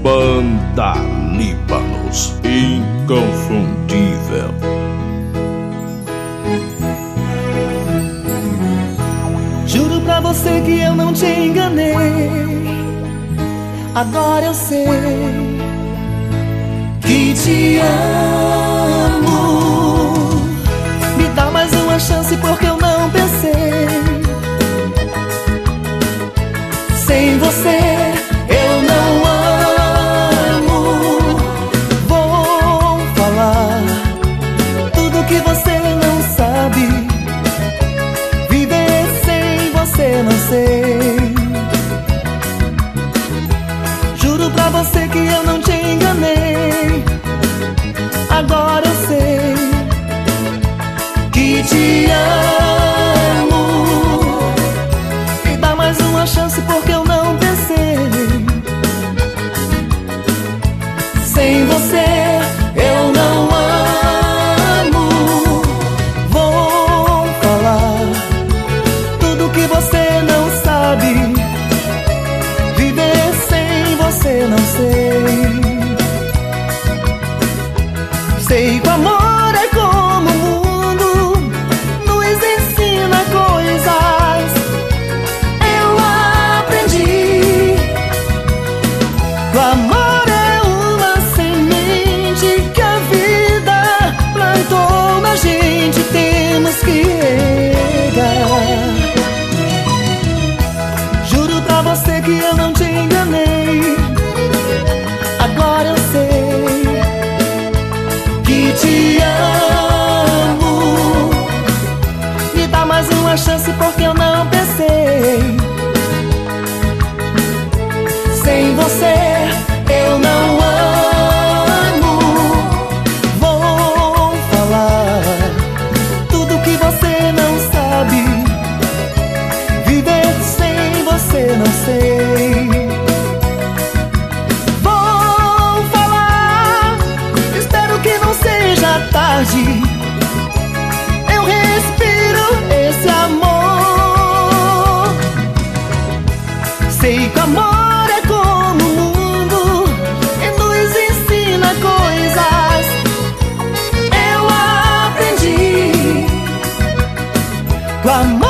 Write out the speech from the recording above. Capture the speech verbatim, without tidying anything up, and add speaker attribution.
Speaker 1: Banda Líbanos, inconfundível.
Speaker 2: Juro pra você que eu não te enganei. Agora eu sei que te amo. Me dá mais uma chance porque eu não pensei. Sem você eu não amo. Vou falar tudo que você não sabe. Viver sem você não sei. Juro pra você que eu não te enganei. Agora eu sei que te amo. Me dá mais uma chance porque eu não pensei. Sem você eu não amo. Vou falar tudo que você não sabe. Viver sem você não sei. Sei que o amor é como o mundo nos ensina coisas. Eu aprendi que o amor é uma semente que a vida plantou na gente. Temos que regar. Juro pra você que eu não te enganei. Agora eu sei que te amo. Me dá mais uma chance porque eu não pensei. Sem você eu não amo. Vou falar tudo que você não sabe. Viver sem você não sei. Vou falar, espero que não seja tarde. Eu respiro esse amor. Sei que o amor é como o mundo e nos ensina coisas. Eu aprendi que o amor